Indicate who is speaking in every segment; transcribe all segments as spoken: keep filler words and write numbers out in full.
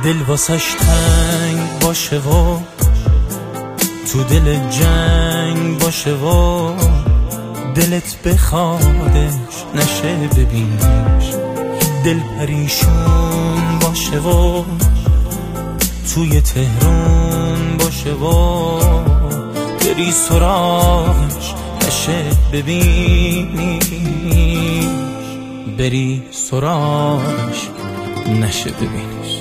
Speaker 1: دل واسش تنگ باشه و تو دل جنگ باشه و دلت بخوادش نشه ببینش، دل پریشون باشه و توی تهرون باشه و بری سراغش نشه ببینیش، بری سراغش نشه ببینیش.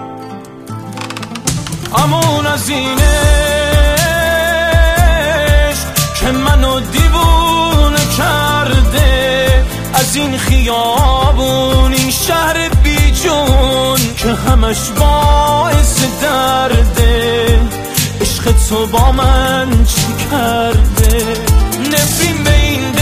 Speaker 1: امون از اینش که منو دیوونه کرده، از این خیابون این شهر بیجون که همش باعث درده، عشق تو با من چی کرده؟ نفرین به این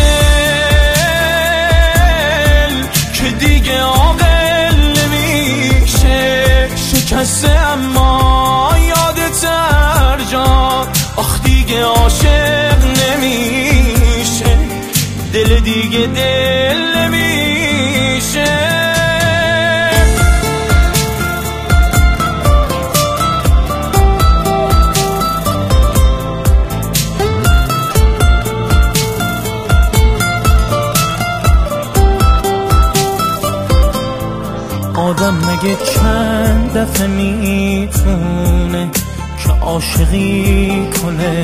Speaker 1: دل که دیگه عاقل نمیشه، شکسته اما یادت هر جا، آخ دیگه عاشق نمیشه، دل دیگه دل نمیشه. آدم مگه چند دفعه میتونه که عاشقی کنه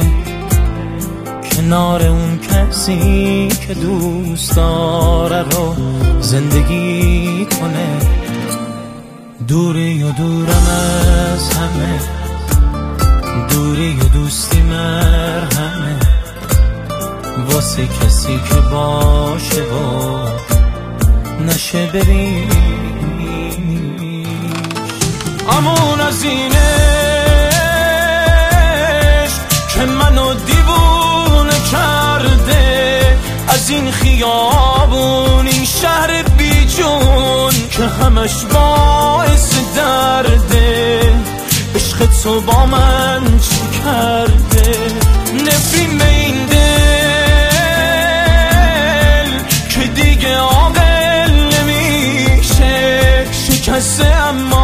Speaker 1: کنار اون کسی که دوست داره رو زندگی کنه؟ دوری و دورم از همه، دوری و دوستی مرهمه واسه کسی که باشه و نشه ببین. امون از اینش که منو دیوونه کرده، از این خیابون این شهر بیجون که همش باعث درده، عشق تو با من چی کرده؟ نفرین به این دل که دیگه عاقل نمیشه، شکسته اما